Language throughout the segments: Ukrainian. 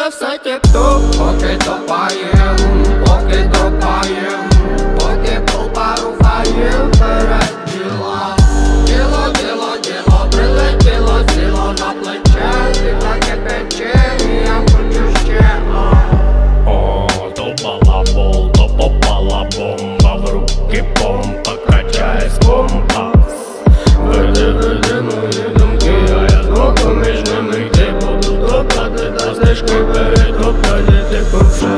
Буде все тіп-топ, поки топаєм, поки топаєм, поки толпа рухає вперед діла. Діло, діло, діло, прилетіло, сіло на плече, і таке пече, і я хочу ще. О, то балабол, то попала бомба в руки, помпа качає з компас. Веди мої думки, а я збоку між ними йти буду топтати, та стежки перетоптати, типу вже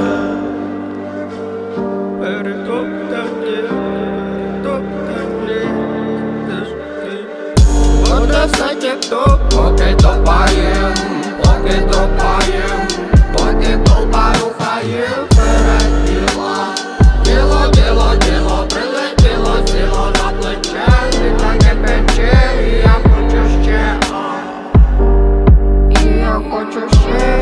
Перетоптані, стежки. Буде все тіп-топ, поки топаєм, поки топаєм, поки толпа рухає вперед діла. Діло, діло, діло, прилетіло, сіло на плече, і таке пече, і я хочу ще. І я хочу ще,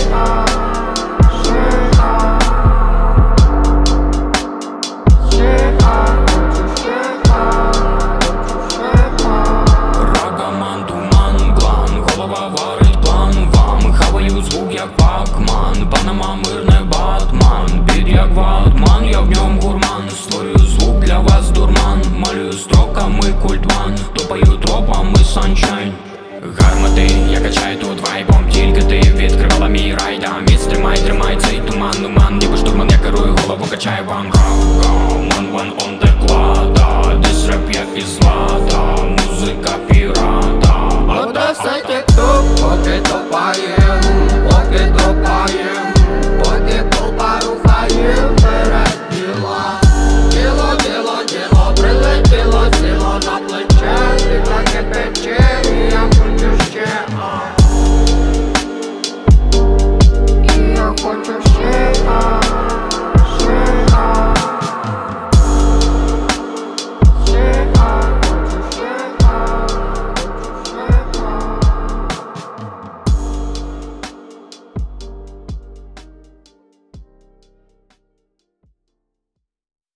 Рагаман, туман, план, голова варить план вам. Хаваю звук як пакман, Панама мирне Батман. Біт як ватман, я в ньому гурман. Створюю звук для вас дурман, малюю строками культван, топаю тропами саншайн. Гармати, я качаю тут вайбом, тільки ти відкривала мій рай. Да, міць тримай, тримай цей туман, нуман. Ніби штурман, я керую, голову качаю вам. Go, go, one on the quad, this rap як із зла.